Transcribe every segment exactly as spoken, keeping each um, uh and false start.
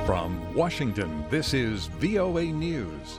From Washington, this is V O A News.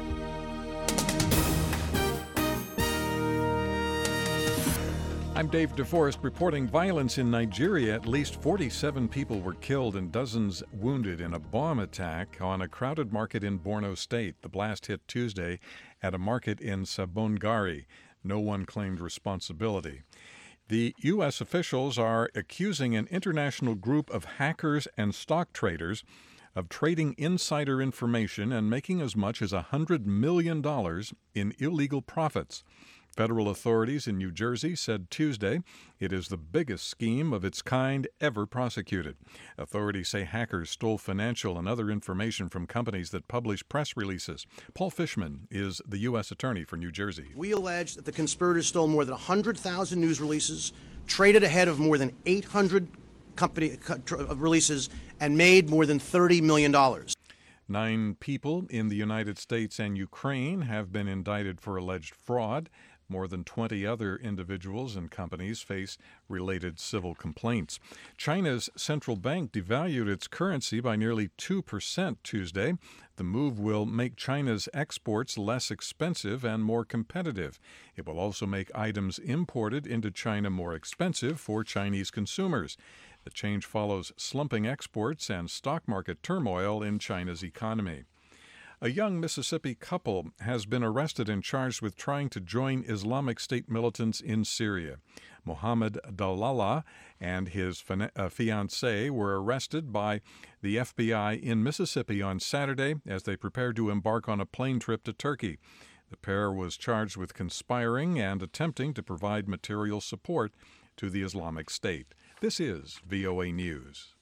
I'm Dave DeForest reporting violence in Nigeria. At least forty-seven people were killed and dozens wounded in a bomb attack on a crowded market in Borno State. The blast hit Tuesday at a market in Sabongari. No one claimed responsibility. The U S officials are accusing an international group of hackers and stock traders of trading insider information and making as much as one hundred million dollars in illegal profits. Federal authorities in New Jersey said Tuesday it is the biggest scheme of its kind ever prosecuted. Authorities say hackers stole financial and other information from companies that publish press releases. Paul Fishman is the U S attorney for New Jersey. We allege that the conspirators stole more than one hundred thousand news releases, traded ahead of more than eight hundred company releases, and made more than thirty million dollars. Nine people in the United States and Ukraine have been indicted for alleged fraud. More than twenty other individuals and companies face related civil complaints. China's central bank devalued its currency by nearly two percent Tuesday. The move will make China's exports less expensive and more competitive. It will also make items imported into China more expensive for Chinese consumers. The change follows slumping exports and stock market turmoil in China's economy. A young Mississippi couple has been arrested and charged with trying to join Islamic State militants in Syria. Mohammed Dalala and his fiancée were arrested by the F B I in Mississippi on Saturday as they prepared to embark on a plane trip to Turkey. The pair was charged with conspiring and attempting to provide material support to the Islamic State. This is V O A News.